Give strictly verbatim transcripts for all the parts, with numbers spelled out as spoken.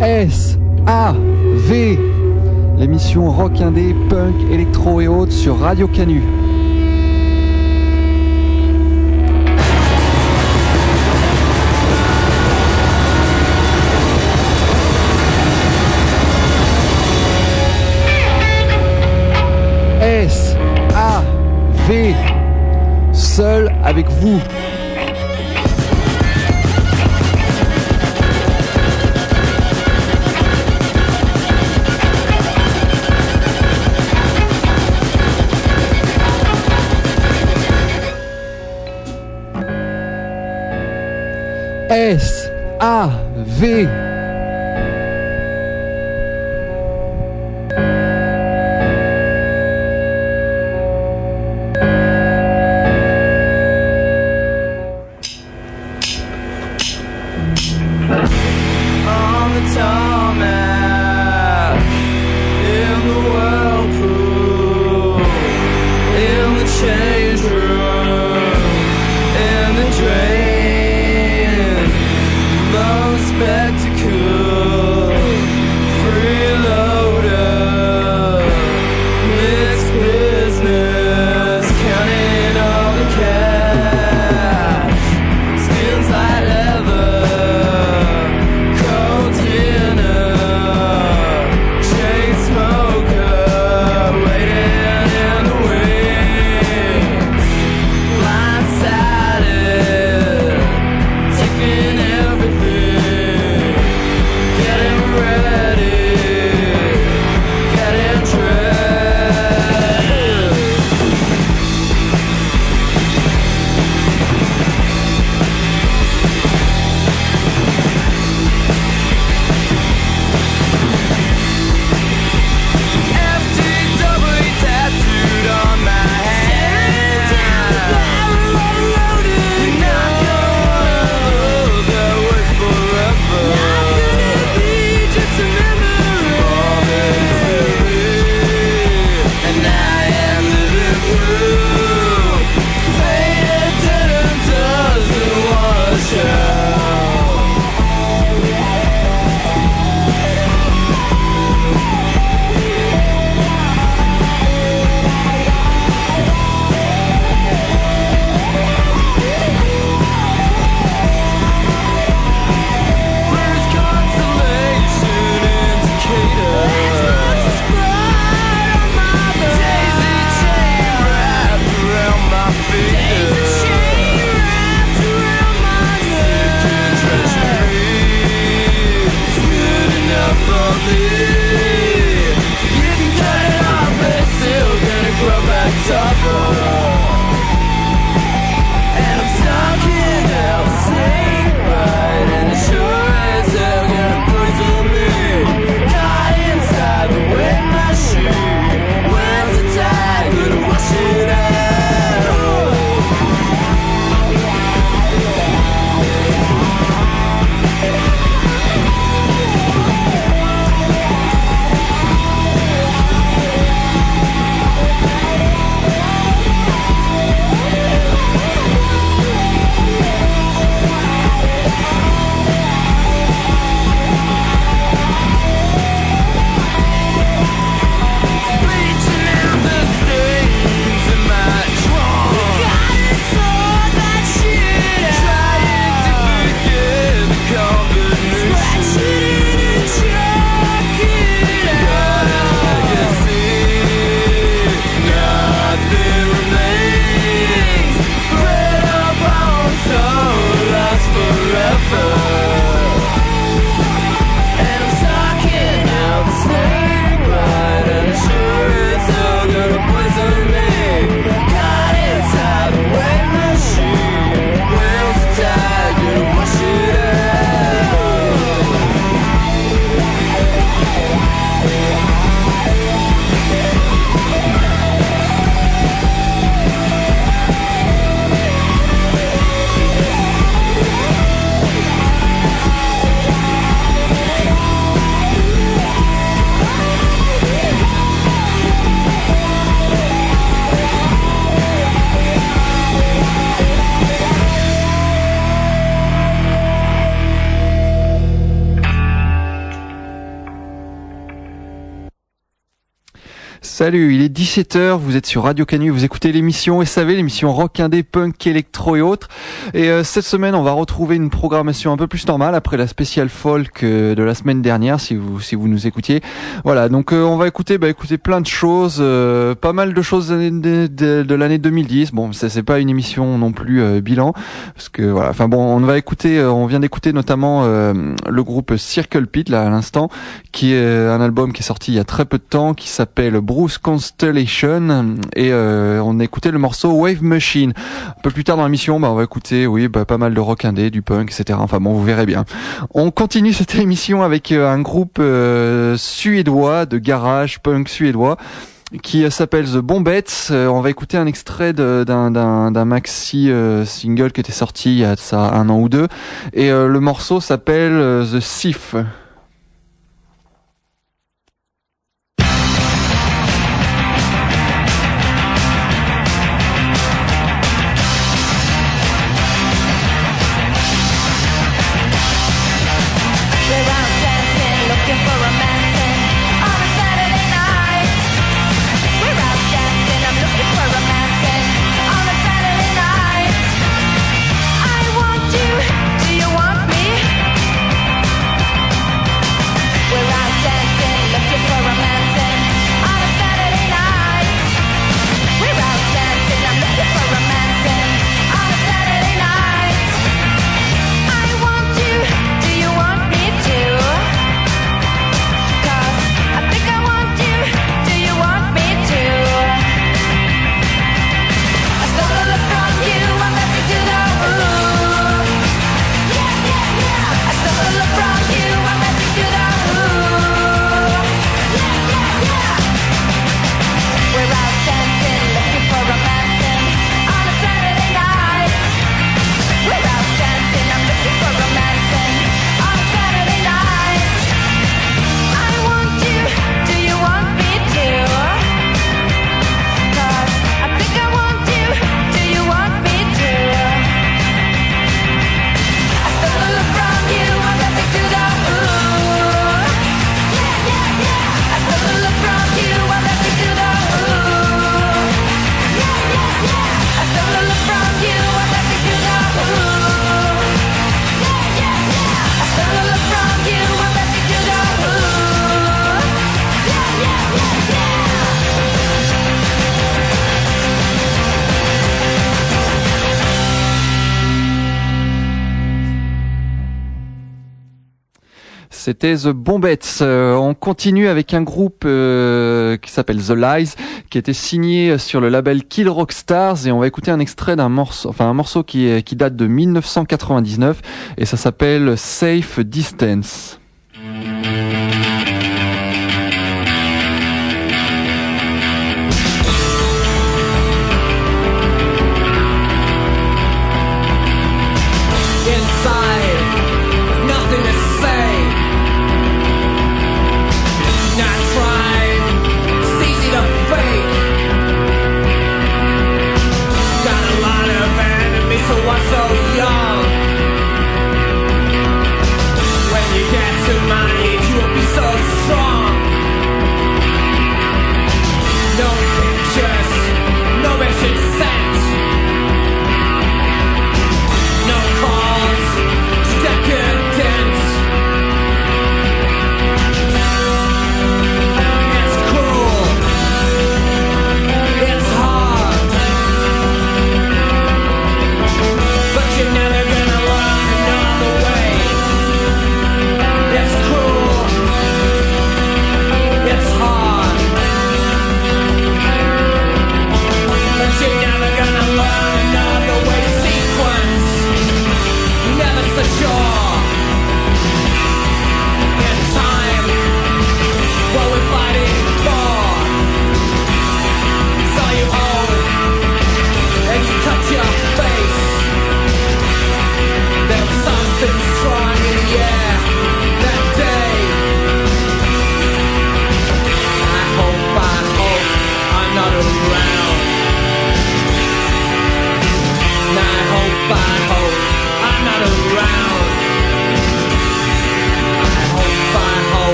S A V, l'émission rock indé, punk, électro et autres sur Radio Canu. S A V, seul avec vous. S A V. Everything, getting ready. Salut, il est dix-sept heures, vous êtes sur Radio Canu, vous écoutez l'émission S A V, l'émission rock indé, punk, électro et autres. Et euh, cette semaine, on va retrouver une programmation un peu plus normale après la spéciale folk euh, de la semaine dernière, si vous si vous nous écoutiez. Voilà, donc euh, on va écouter bah écouter plein de choses, euh, pas mal de choses de, de, de, de l'année deux mille dix. Bon, ça c'est pas une émission non plus euh, bilan, parce que voilà. Enfin bon, on va écouter, euh, on vient d'écouter notamment euh, le groupe Circle Pit là à l'instant, qui est un album qui est sorti il y a très peu de temps, qui s'appelle Bruce Constellation, et euh, on a écouté le morceau Wave Machine. Un peu plus tard dans l'émission, bah on va écouter, oui, bah pas mal de rock indé, du punk, et cetera. Enfin bon, vous verrez bien. On continue cette émission avec euh, un groupe euh, suédois de garage punk suédois qui euh, s'appelle The Bombettes. Euh, on va écouter un extrait de, d'un, d'un, d'un maxi euh, single qui était sorti il y a de ça un an ou deux, et euh, le morceau s'appelle euh, The Thief. C'était The Bombettes. Euh, on continue avec un groupe euh, qui s'appelle The Lies, qui a été signé sur le label Kill Rock Stars, et on va écouter un extrait d'un morceau, enfin un morceau qui est, qui date de dix-neuf cent quatre-vingt-dix-neuf, et ça s'appelle Safe Distance. So young, when you can't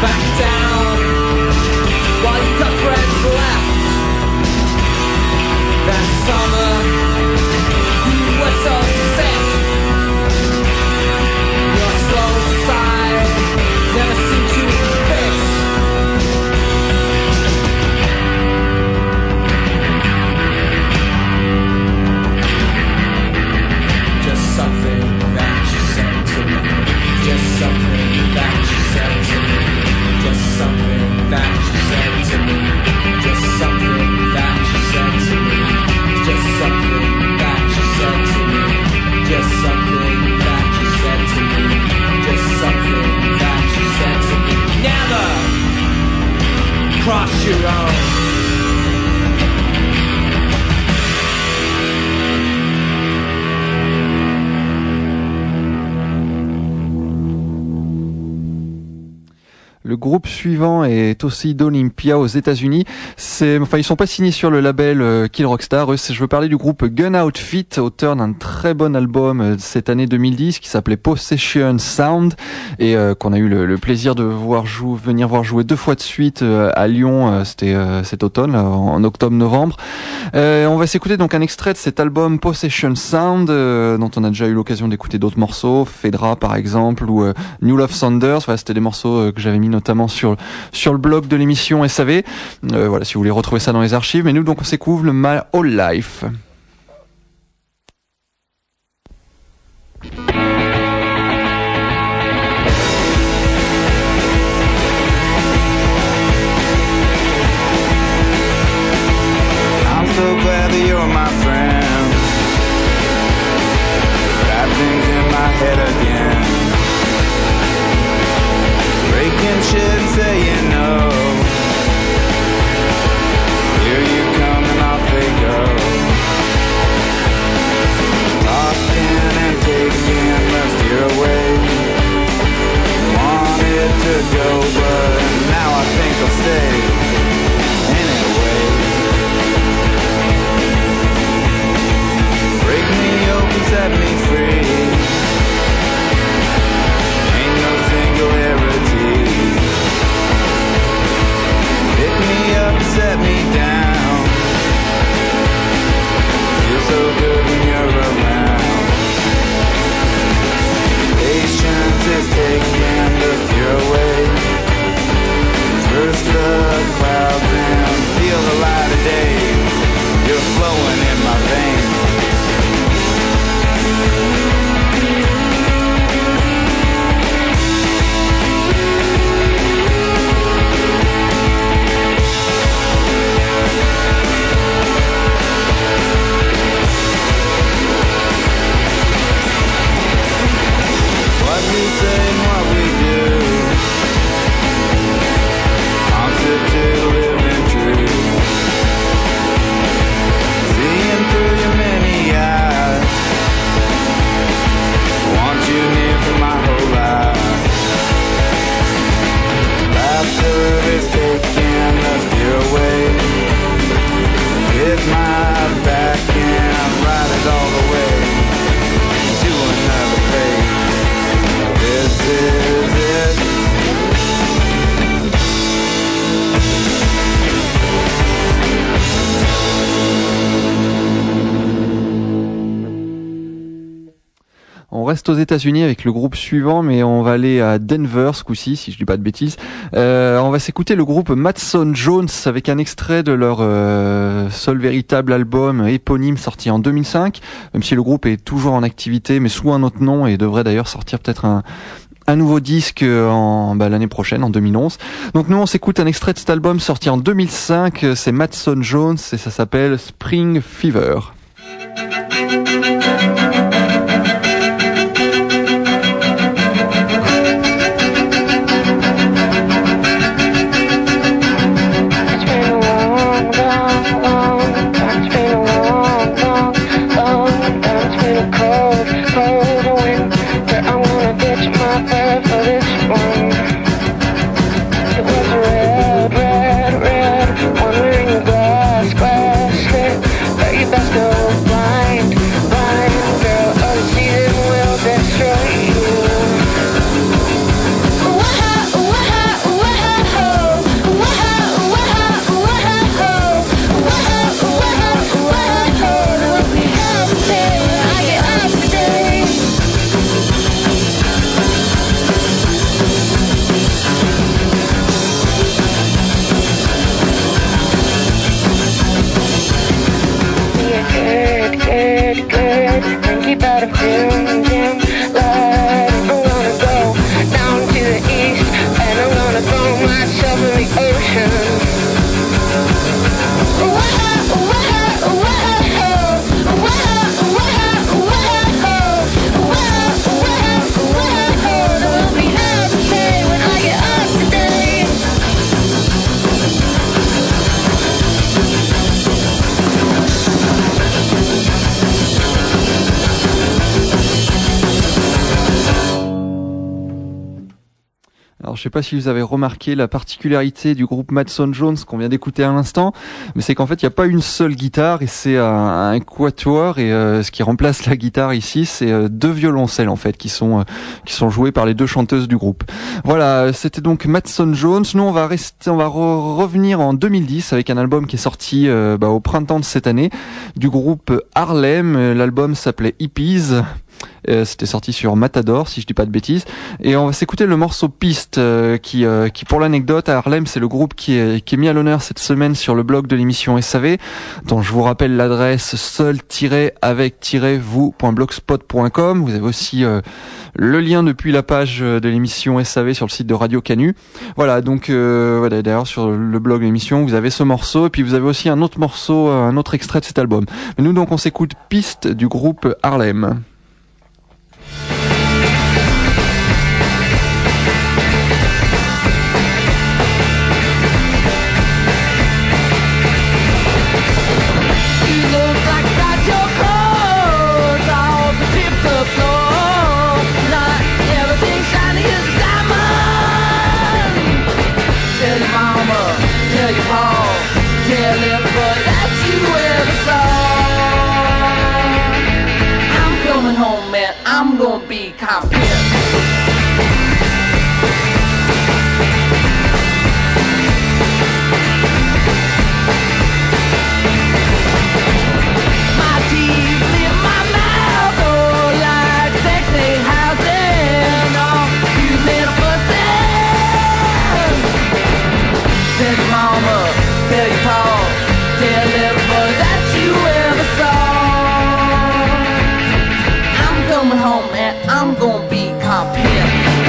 Le groupe suivant est aussi d'Olympia aux États-Unis. C'est, enfin, ils sont pas signés sur le label euh, Kill Rockstar. Eux, je veux parler du groupe Gun Outfit, auteur d'un très bon album euh, cette année deux mille dix qui s'appelait Possession Sound et euh, qu'on a eu le, le plaisir de voir jouer, venir voir jouer deux fois de suite euh, à Lyon. Euh, c'était euh, cet automne, là, en octobre-novembre. Euh, on va s'écouter donc un extrait de cet album Possession Sound, euh, dont on a déjà eu l'occasion d'écouter d'autres morceaux, Phaedra par exemple ou euh, New Love Thunders. Voilà, c'était des morceaux euh, que j'avais mis notamment sur sur le blog de l'émission S A V. Euh, voilà, si vous voulez retrouver ça dans les archives. Mais nous, donc, on s'écoute le My Whole Life. I'm so glad that you're my friend. Got things in my head again. Breaking shit and saying no. Here you come and off they go. Talking and taking left your way. Wanted to go but now I think I'll stay anyway. Break me open, set me free. Ain't no singularity. Pick me up, set me down. Feel so good when you're around. Patience is taking the fear away. First the clouds and feel the light of day. You're flowing in my veins. What we say and what we do, constitute living true. Seeing through your many eyes, want you near for my whole life. Laughter is taking the fear away. Hit my back and ride it all the way to another place. This is it. On reste aux États-Unis avec le groupe suivant, mais on va aller à Denver ce coup-ci, si je dis pas de bêtises. Euh, on va s'écouter le groupe Madson Jones avec un extrait de leur euh, seul véritable album éponyme sorti en deux mille cinq, même si le groupe est toujours en activité, mais sous un autre nom et devrait d'ailleurs sortir peut-être un un nouveau disque en bah, l'année prochaine, en deux mille onze. Donc nous, on s'écoute un extrait de cet album sorti en deux mille cinq. C'est Madson Jones et ça s'appelle Spring Fever. Glass, glass, lit, but you best go blind. Alors je sais pas si vous avez remarqué la particularité du groupe Madson Jones qu'on vient d'écouter à l'instant, mais c'est qu'en fait il n'y a pas une seule guitare et c'est un, un quatuor et euh, ce qui remplace la guitare ici c'est euh, deux violoncelles en fait qui sont euh, qui sont joués par les deux chanteuses du groupe. Voilà, c'était donc Madson Jones. Nous on va rester, on va re- revenir en deux mille dix avec un album qui est sorti euh, bah, au printemps de cette année du groupe Harlem. L'album s'appelait Hippies. Euh, c'était sorti sur Matador si je dis pas de bêtises et on va s'écouter le morceau Piste euh, qui euh, qui pour l'anecdote à Harlem c'est le groupe qui est qui est mis à l'honneur cette semaine sur le blog de l'émission S A V dont je vous rappelle l'adresse seul-avec-vous point blogspot point com. Vous avez aussi euh, le lien depuis la page de l'émission S A V sur le site de Radio Canu. Voilà, donc euh, voilà, d'ailleurs sur le blog de l'émission vous avez ce morceau et puis vous avez aussi un autre morceau, un autre extrait de cet album. Mais nous donc on s'écoute Piste du groupe Harlem. I'm gonna be competent. My teeth in my mouth, oh, like sexy housing. Oh, you little pussy. Tell your mama, tell your pa, tell little boy that you ever saw. Home and I'm gonna be competent.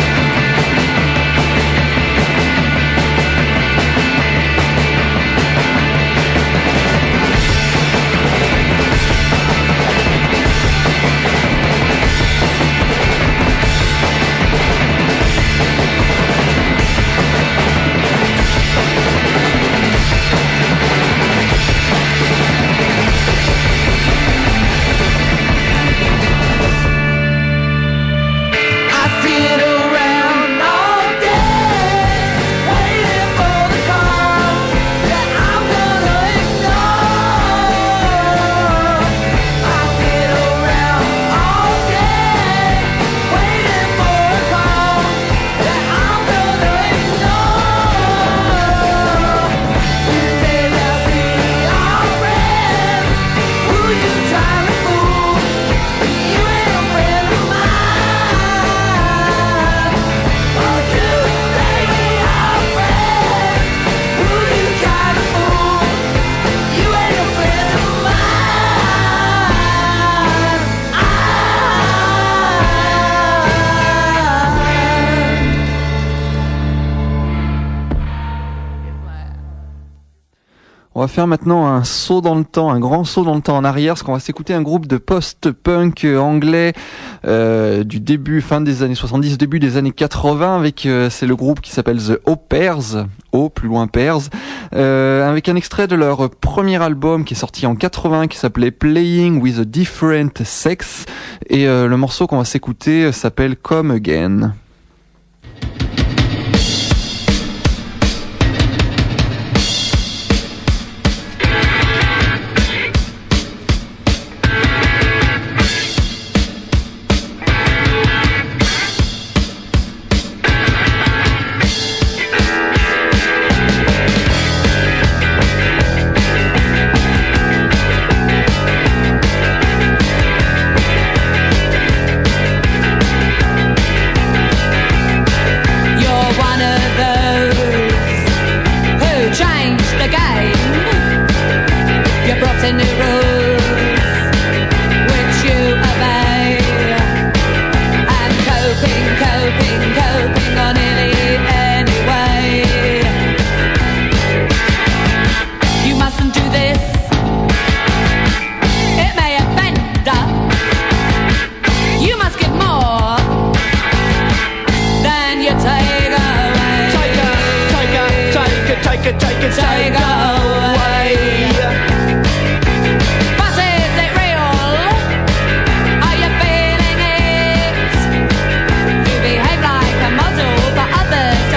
On va faire maintenant un saut dans le temps, un grand saut dans le temps en arrière, parce qu'on va s'écouter un groupe de post-punk anglais euh, du début, fin des années soixante-dix, début des années quatre-vingts, avec euh, c'est le groupe qui s'appelle The Au Pairs, O plus loin Pairs, euh, avec un extrait de leur premier album qui est sorti en quatre-vingts, qui s'appelait Playing with a Different Sex, et euh, le morceau qu'on va s'écouter s'appelle Come Again. Others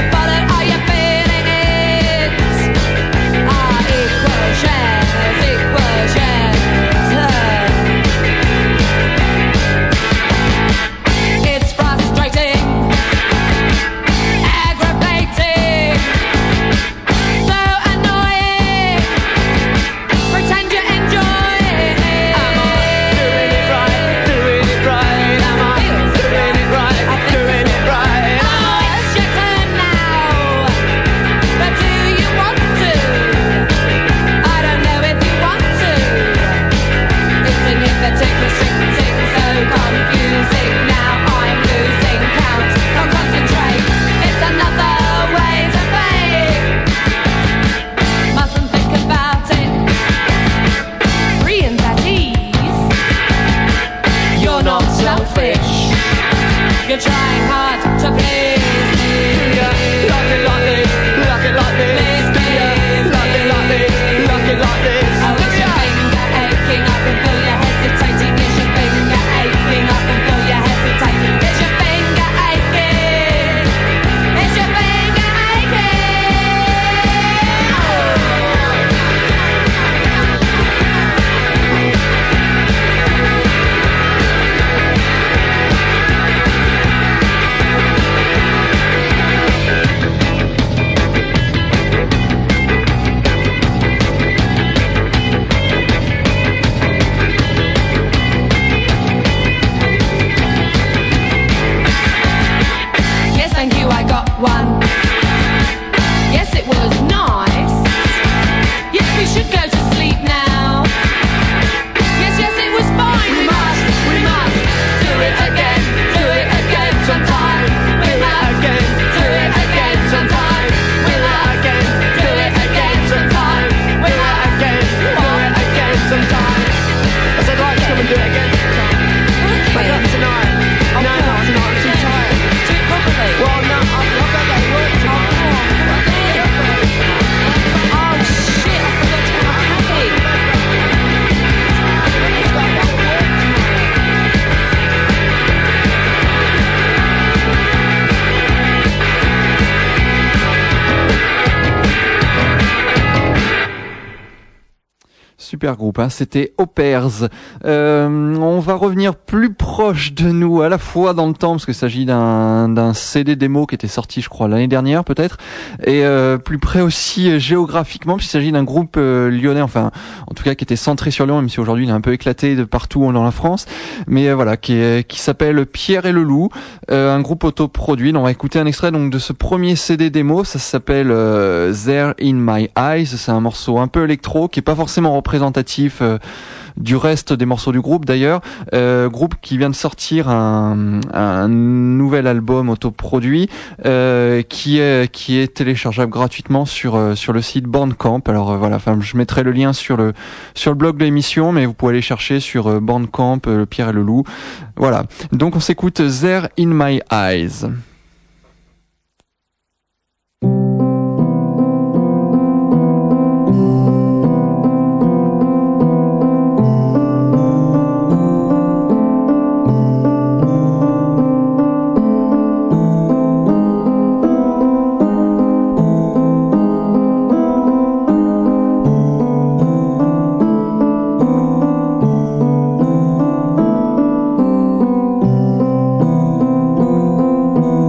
got one. Yes, it was nice. Yes, we should go to sleep now. Yes, yes, it was fine. We must, we must do it again, do it again sometime. We must again, do it again sometime. We must again, do it again sometime. We must again, do it again sometime. I said, right, come and do it again sometime. But not tonight. No, not tonight. I'm too tired. Do it properly. Well, no, I've I've got to go to work tomorrow. Oh, shit, I forgot to put my happy. Super groupe, hein, c'était Opers. Euh, on va revenir plus proche de nous, à la fois dans le temps, parce qu'il s'agit d'un, d'un C D démo qui était sorti, je crois, l'année dernière peut-être, et euh, plus près aussi euh, géographiquement, puisqu'il s'agit d'un groupe euh, lyonnais, enfin, en tout cas qui était centré sur Lyon, même si aujourd'hui il est un peu éclaté de partout dans la France, mais euh, voilà, qui, est, qui s'appelle Pierre et le Loup, euh, un groupe autoproduit. On va écouter un extrait donc de ce premier C D démo, ça s'appelle euh, There in My Eyes, c'est un morceau un peu électro, qui est pas forcément représentatif euh, du reste des morceaux du groupe d'ailleurs, euh, groupe qui vient de sortir un, un nouvel album autoproduit euh, qui est qui est téléchargeable gratuitement sur euh, sur le site Bandcamp. Alors euh, voilà, enfin je mettrai le lien sur le sur le blog de l'émission, mais vous pouvez aller chercher sur euh, Bandcamp euh, Pierre et le Loup. Voilà. Donc on s'écoute There in My Eyes. Thank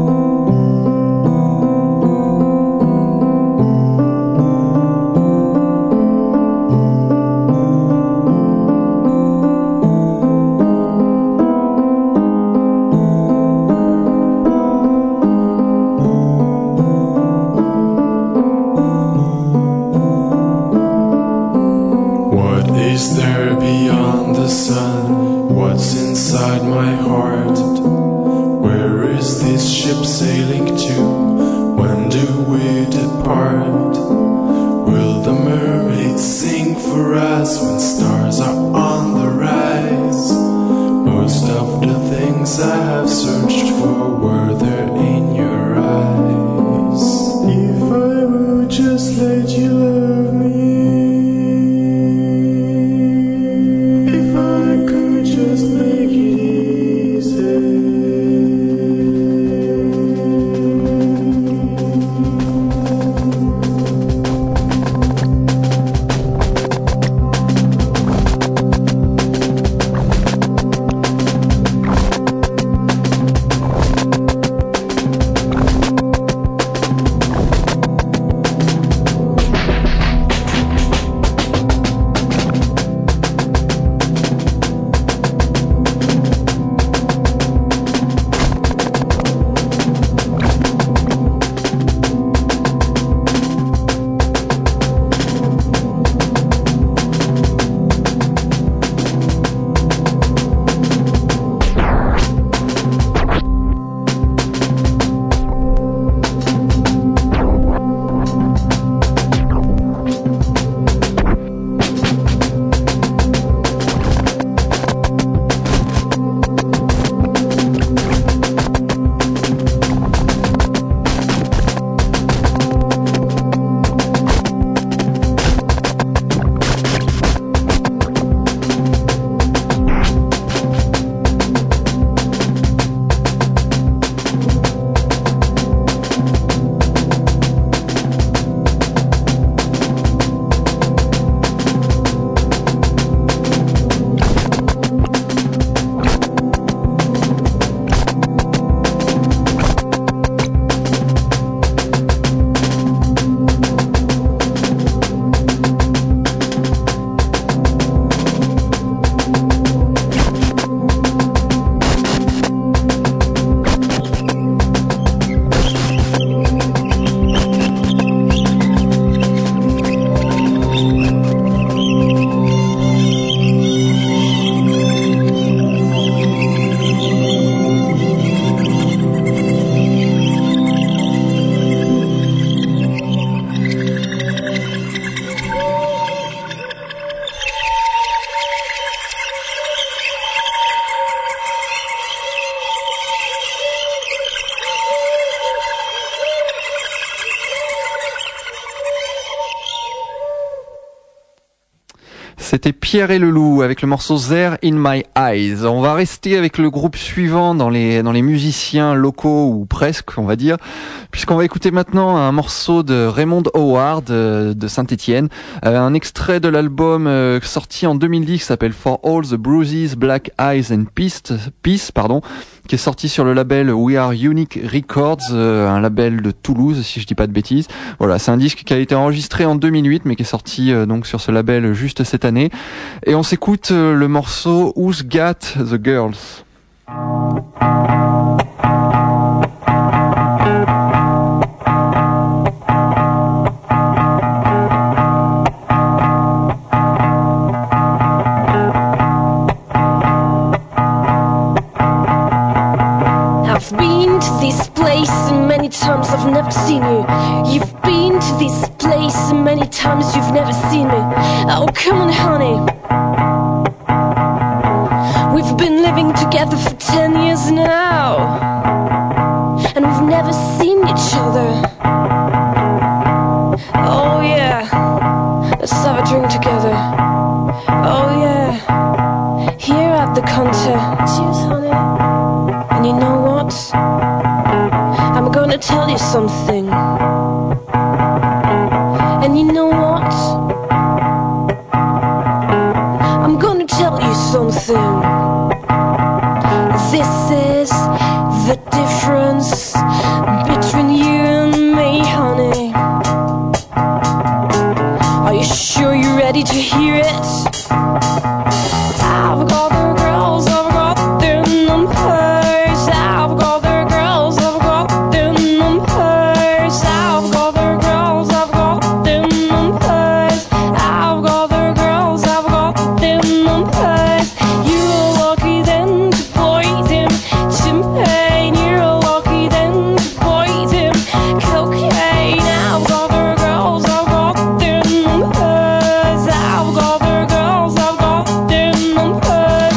C'était Pierre et le Loup avec le morceau There in My Eyes. On va rester avec le groupe suivant dans les dans les musiciens locaux ou presque, on va dire, puisqu'on va écouter maintenant un morceau de Raymond Howard euh, de Saint-Étienne, euh, un extrait de l'album euh, sorti en deux mille dix qui s'appelle For All the Bruises, Black Eyes and Peace, Peace pardon, qui est sorti sur le label We Are Unique Records, euh, un label de Toulouse si je dis pas de bêtises. Voilà, c'est un disque qui a été enregistré en deux mille huit mais qui est sorti euh, donc sur ce label juste cette année. Et on s'écoute euh, le morceau Who's Got the Girls. I've been to this place many times, I've never seen you. You've been to this place many times, you've never seen me. Oh, come on, honey. We've been living together for ten years now, and we've never seen each other. Oh, yeah. Let's have a drink together. Oh, yeah. Here at the counter. Cheers, honey. And you know what? I'm gonna tell you something. And you know what? I'm gonna tell you something. This is the difference between you and me, honey. Are you sure you're ready to hear it? I've got the girls, I've got their numbers. I've got their girls, I've got their numbers. I've got their girls, I've got their numbers. I've got their girls, I've got their numbers. You're lucky then to poison champagne. You're lucky then to poison cocaine. I've got their girls, I've got their numbers. I've got their girls, I've got their numbers.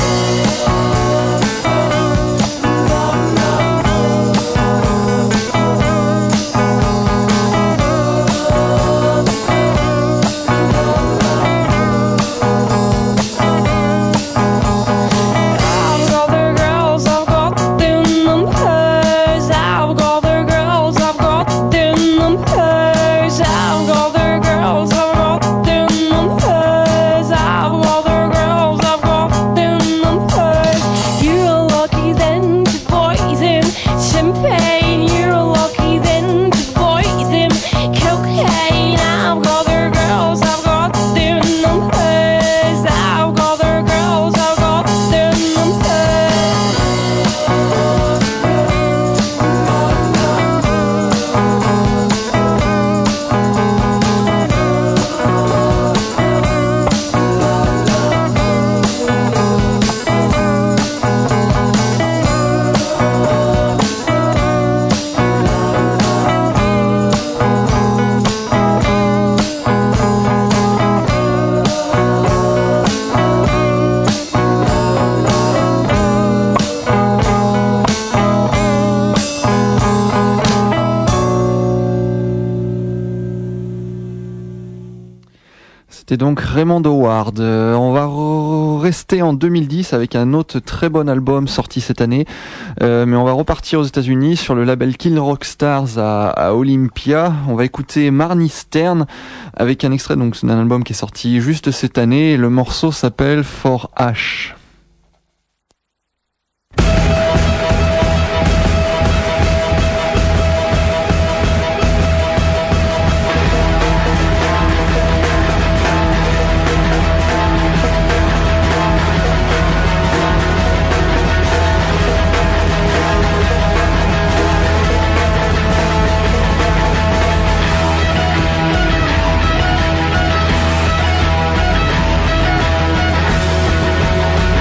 I've got their girls, I've got their numbers. I've got their girls, I've got their numbers. I've got their girls, I've got their numbers. I've got their girls, I've got their numbers. You're lucky then to poison champagne. You're lucky then to poison cocaine. I've got their girls, I've got their numbers. I've got their girls, I've got their numbers. C'était donc Raymond Howard. Euh, on va re- rester en deux mille dix avec un autre très bon album sorti cette année, euh, mais on va repartir aux États-Unis sur le label Kill Rock Stars à, à Olympia. On va écouter Marnie Stern avec un extrait donc d'un album qui est sorti juste cette année. Et le morceau s'appelle For Ash. I've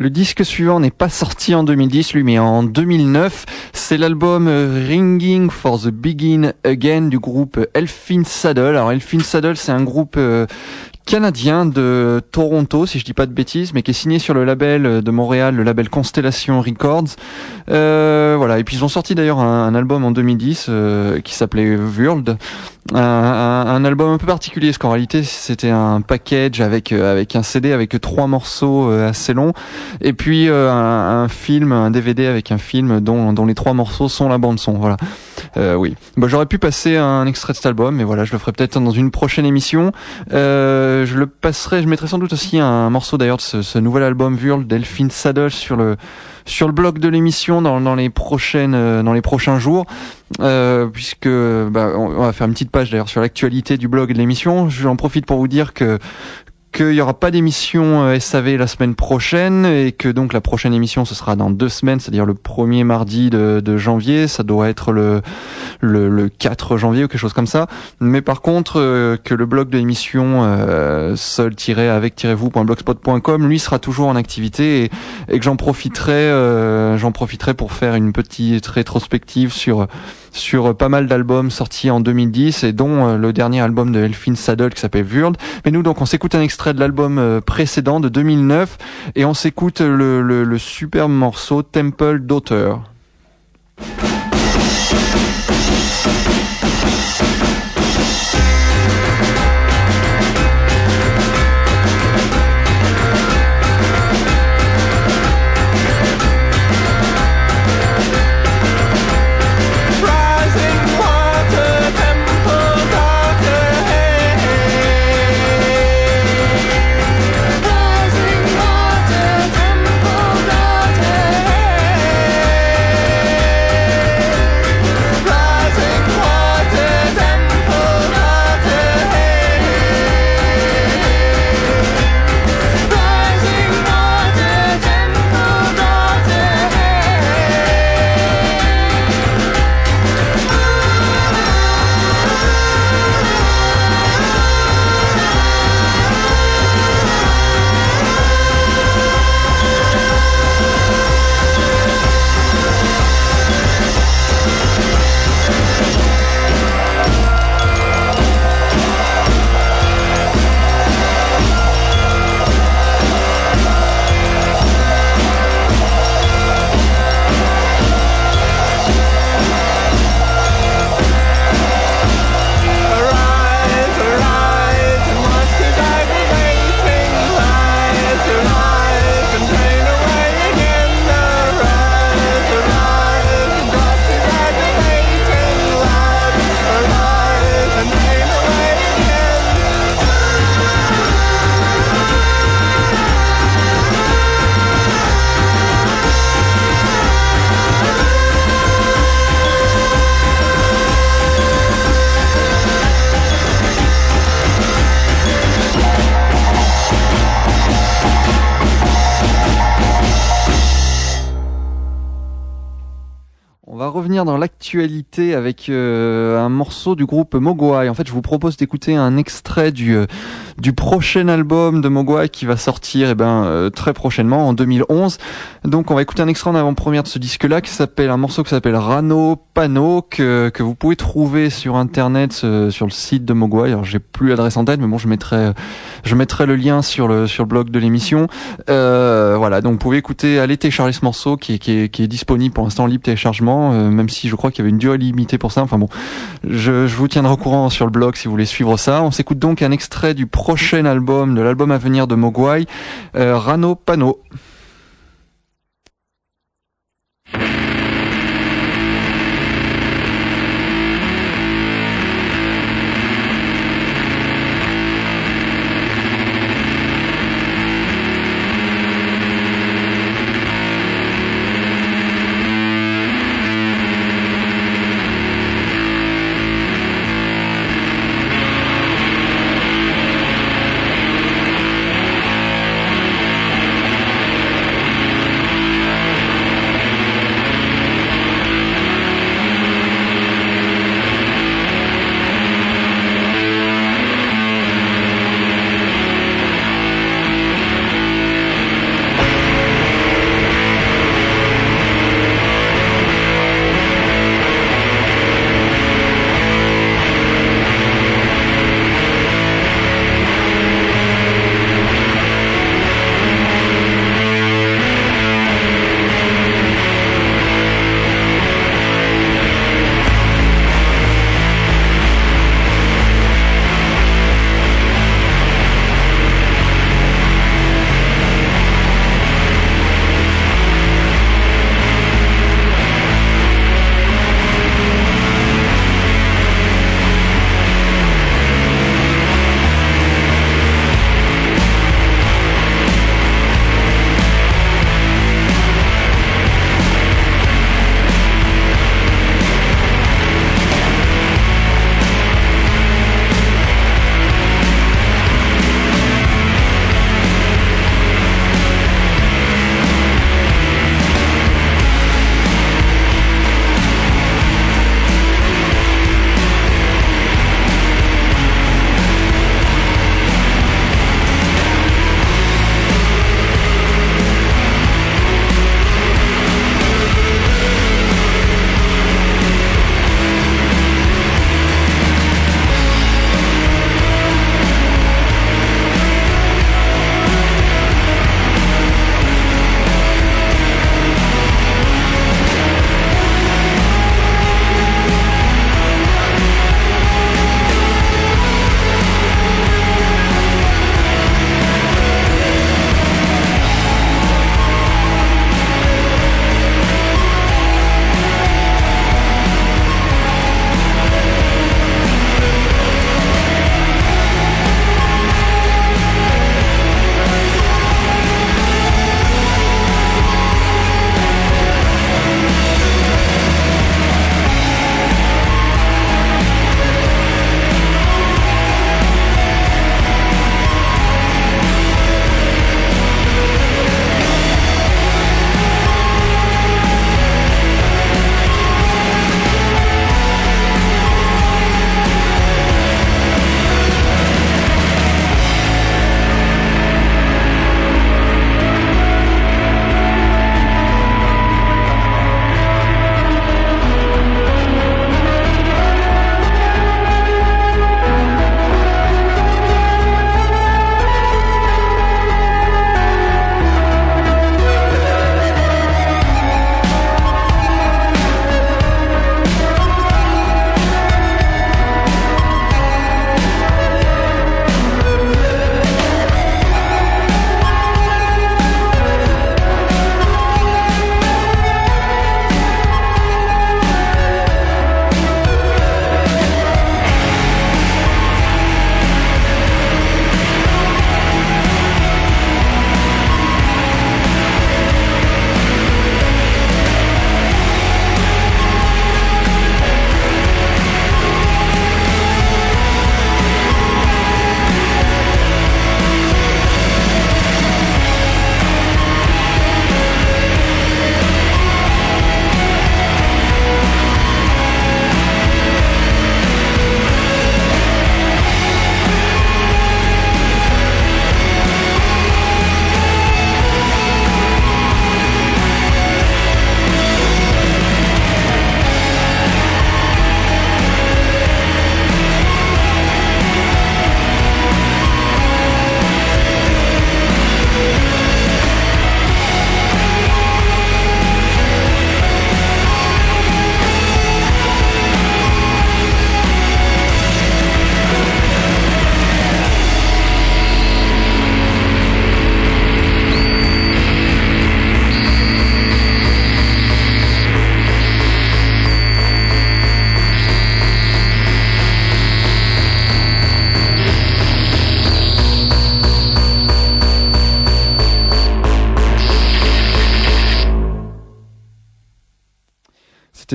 Le disque suivant n'est pas sorti en deux mille dix, lui, mais en deux mille neuf. C'est l'album Ringing for the Begin Again du groupe Elfin Saddle. Alors Elfin Saddle, c'est un groupe euh, canadien de Toronto, si je dis pas de bêtises, mais qui est signé sur le label de Montréal, le label Constellation Records. Euh, voilà. Et puis ils ont sorti d'ailleurs un, un album en deux mille dix euh, qui s'appelait World. Un, un, un album un peu particulier, parce qu'en réalité c'était un package avec euh, avec un C D avec trois morceaux euh, assez longs, et puis euh, un, un film, un D V D avec un film dont dont les trois morceaux sont la bande son. Voilà. Euh, oui. Bah, j'aurais pu passer un extrait de cet album, mais voilà, je le ferai peut-être dans une prochaine émission. Euh, je le passerai, je mettrai sans doute aussi un morceau d'ailleurs de ce, ce nouvel album World d'Elfin Saddle sur le sur le blog de l'émission dans, dans les prochaines euh, dans les prochains jours, euh, puisque bah, on, on va faire une petite page d'ailleurs sur l'actualité du blog de l'émission. J'en profite pour vous dire que qu'il y aura pas d'émission euh, S A V la semaine prochaine, et que donc la prochaine émission ce sera dans deux semaines, c'est-à-dire le premier mardi de, de janvier. Ça doit être le, le le quatre janvier ou quelque chose comme ça. Mais par contre euh, que le blog de l'émission euh, seul-avec-vous point blogspot point com lui sera toujours en activité, et, et que j'en profiterai euh, j'en profiterai pour faire une petite rétrospective sur sur pas mal d'albums sortis en deux mille dix, et dont euh, le dernier album de Elfin Saddle qui s'appelle World. Mais nous donc on s'écoute un extrait de l'album euh, précédent de deux mille neuf, et on s'écoute le, le, le superbe morceau Temple Daughter. Dans l'actualité avec euh, un morceau du groupe Mogwai. En fait, je vous propose d'écouter un extrait du euh, du prochain album de Mogwai qui va sortir eh ben euh, très prochainement en deux mille onze. Donc on va écouter un extrait en avant-première de ce disque-là qui s'appelle un morceau qui s'appelle Rano Pano, que que vous pouvez trouver sur internet euh, sur le site de Mogwai. Alors j'ai plus l'adresse en tête, mais bon, je mettrai je mettrai le lien sur le sur le blog de l'émission. Euh, voilà, donc vous pouvez écouter, aller télécharger ce morceau qui est qui est qui est disponible pour l'instant en libre téléchargement, euh, même si je crois qu'il y avait une durée limitée pour ça. Enfin bon, je, je vous tiendrai au courant sur le blog si vous voulez suivre ça. On s'écoute donc un extrait du prochain album, de l'album à venir de Mogwai, euh, Rano Pano. Thank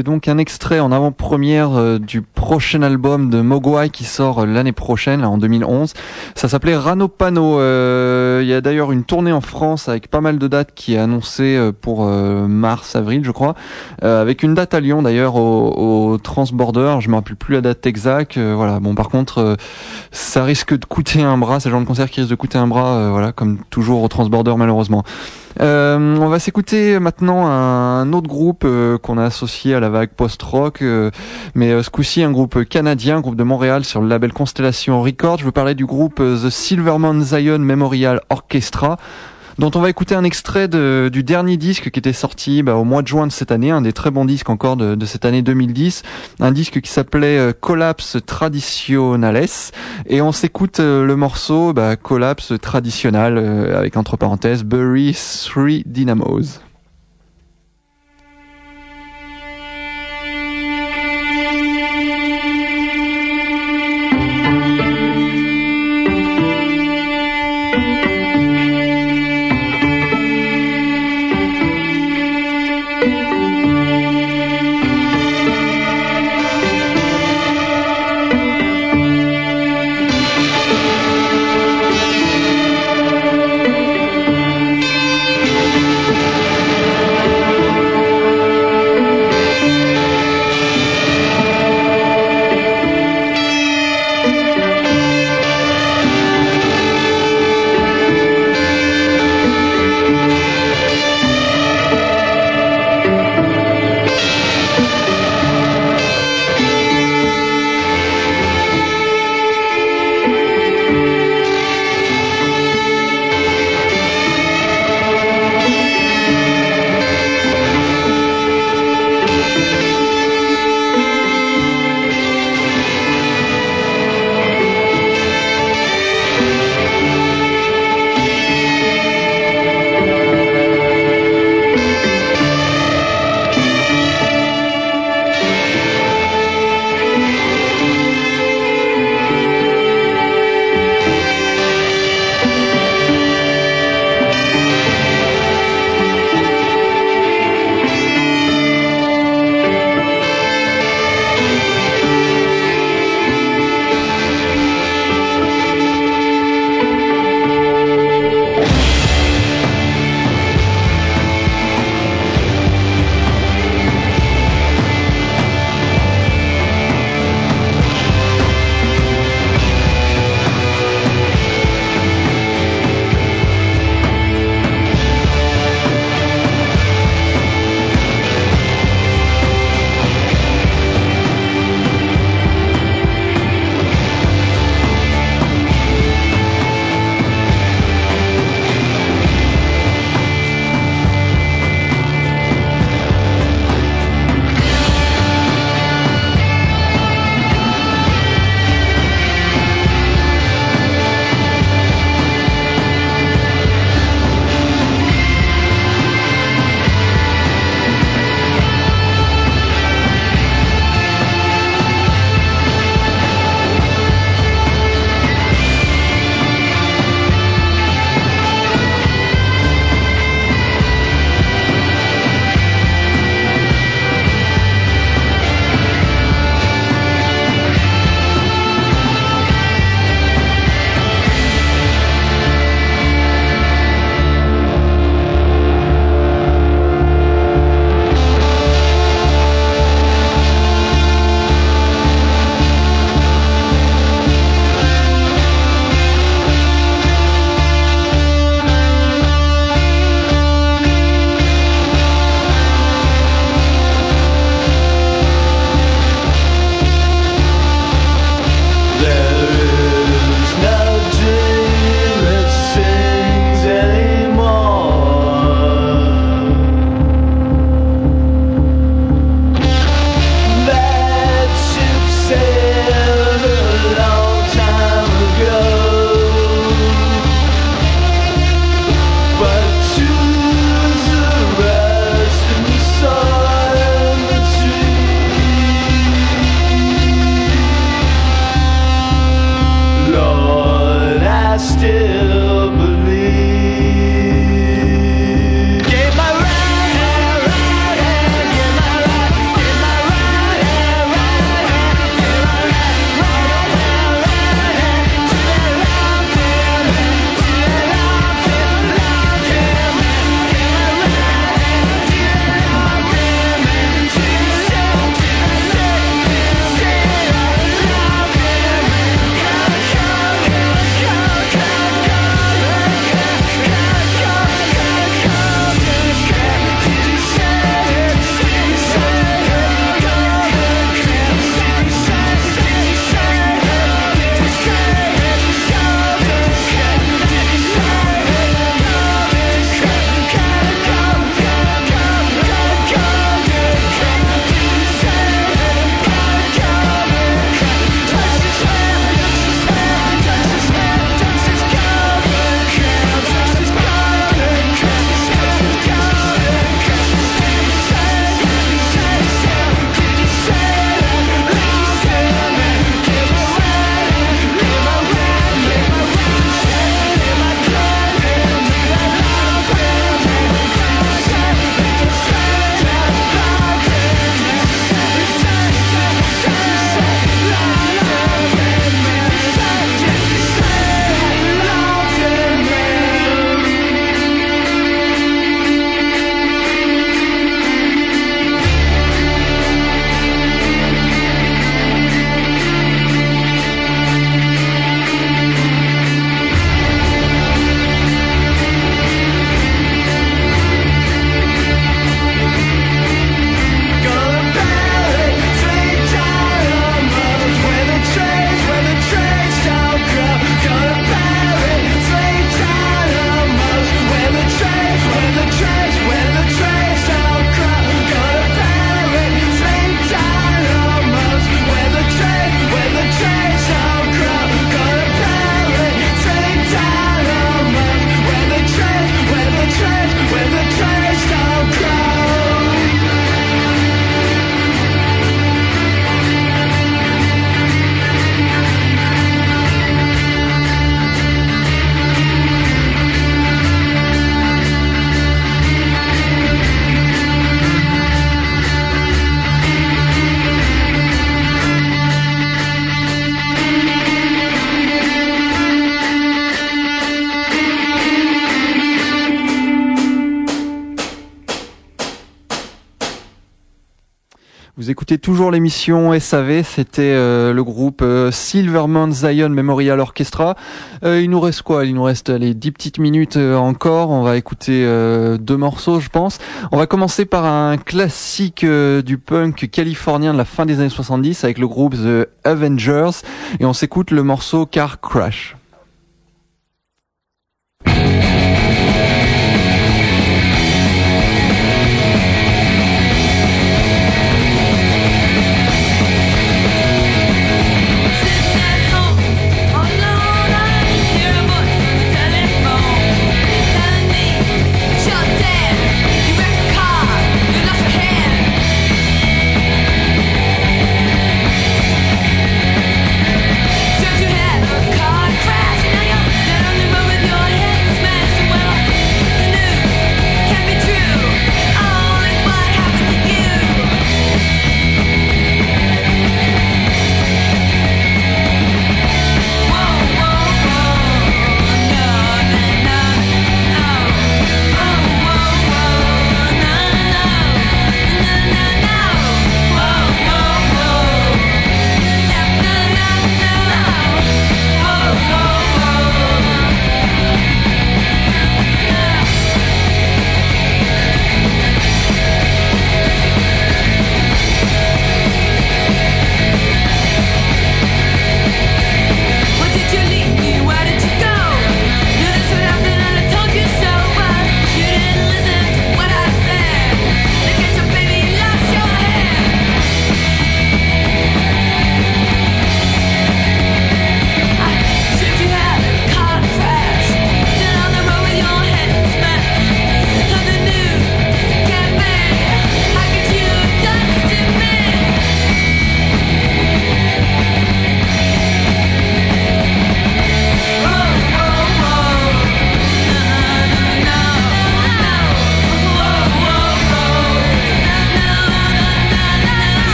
c'est donc un extrait en avant-première euh, du prochain album de Mogwai qui sort euh, l'année prochaine, là, en deux mille onze. Ça s'appelait Rano Pano. Euh, Il y a d'ailleurs une tournée en France avec pas mal de dates qui est annoncée euh, pour euh, mars-avril, je crois, euh, avec une date à Lyon d'ailleurs au, au Transborder. Je me rappelle plus la date exacte. Euh, voilà. Bon, par contre, euh, ça risque de coûter un bras. C'est le genre de concert qui risque de coûter un bras. Euh, voilà, comme toujours au Transborder malheureusement. Euh, on va s'écouter maintenant un autre groupe euh, qu'on a associé à la vague post-rock, euh, mais euh, ce coup-ci un groupe canadien, un groupe de Montréal sur le label Constellation Records. Je veux parler du groupe euh, The Silvermount Zion Memorial Orchestra, dont on va écouter un extrait de, du dernier disque qui était sorti bah, au mois de juin de cette année, un des très bons disques encore de, de cette année deux mille dix, un disque qui s'appelait euh, Collapse Traditionales, et on s'écoute euh, le morceau bah, Collapse Traditional, euh, avec entre parenthèses Bury Three Dynamos. Thank écoutez toujours l'émission S A V, c'était euh, le groupe euh, Silvermount Zion Memorial Orchestra. Euh, il nous reste quoi? Il nous reste les dix petites minutes euh, encore. On va écouter euh, deux morceaux, je pense. On va commencer par un classique euh, du punk californien de la fin des années soixante-dix avec le groupe The Avengers et on s'écoute le morceau Car Crash. Car crash.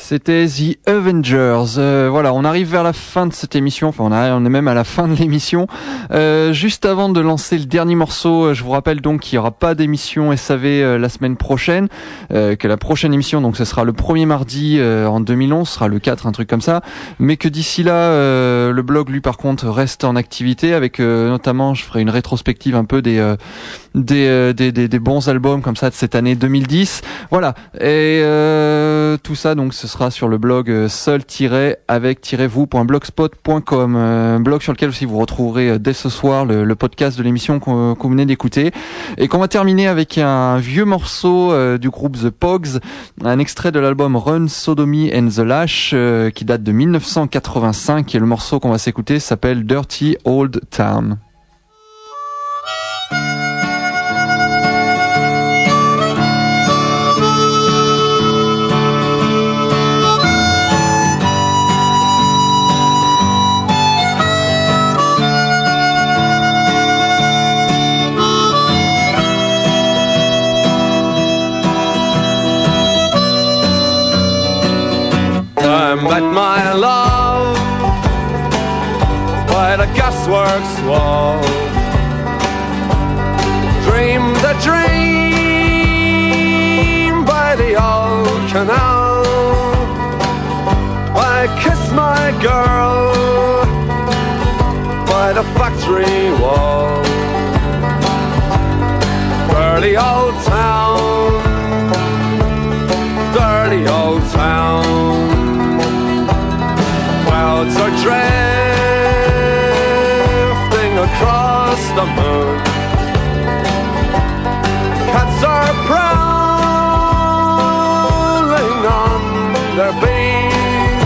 C'était The Avengers. Euh, voilà, on arrive vers la fin de cette émission. Enfin, on, a, on est même à la fin de l'émission. Euh, juste avant de lancer le dernier morceau, je vous rappelle donc qu'il n'y aura pas d'émission S A V euh, la semaine prochaine. Euh, que la prochaine émission, donc ce sera le premier mardi euh, en deux mille onze, ce sera le quatre, un truc comme ça. Mais que d'ici là, euh, le blog, lui, par contre, reste en activité avec euh, notamment, je ferai une rétrospective un peu des... Euh, Des, euh, des, des, des bons albums comme ça de cette année deux mille dix. Voilà. Et euh, tout ça, donc, ce sera sur le blog euh, seul-avec-vous point blogspot point com. Euh, blog sur lequel aussi vous retrouverez euh, dès ce soir le, le podcast de l'émission qu'on, qu'on venait d'écouter. Et qu'on va terminer avec un vieux morceau euh, du groupe The Pogs, un extrait de l'album Run, Sodomy and the Lash, euh, qui date de dix-neuf cent quatre-vingt-cinq. Et le morceau qu'on va s'écouter s'appelle Dirty Old Town. I met my love by the gasworks wall. Dreamed a dream by the old canal. I kissed my girl by the factory wall. Dirty old town, dirty old town. Clouds are drifting across the moon. Cats are prowling on their beat.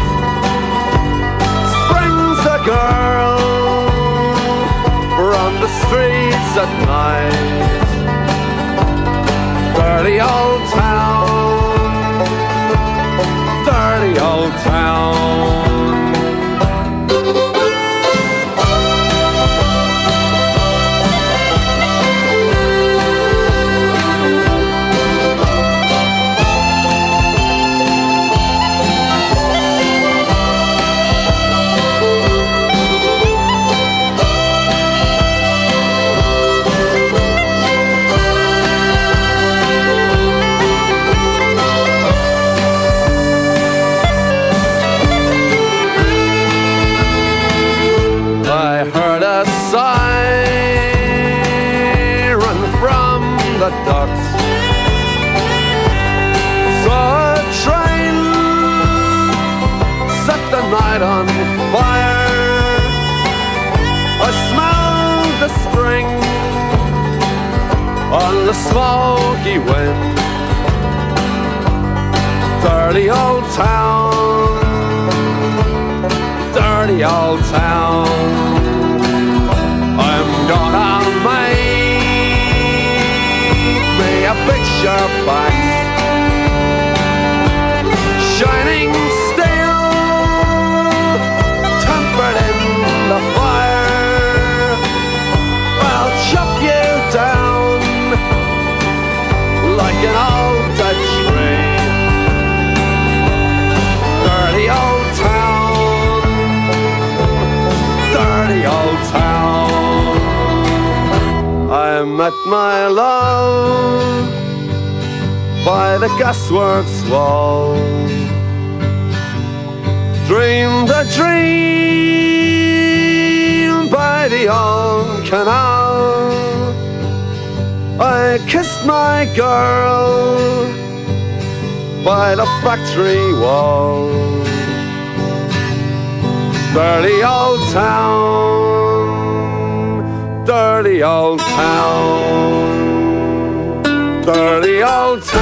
Springs a girl from the streets at night. Dirty old town, dirty old town. The docks. Saw a train set the night on fire. I smelled the spring on the smoky wind. Dirty old town, dirty old town. I'm gonna make a picture box, shining steel, tempered in the fire. I'll chop you down like an old Dutch tree. Dirty old town, dirty old town. I met my love by the gasworks wall. Dreamed a dream by the old canal. I kissed my girl by the factory wall. Dirty old town, dirty old town, dirty old town.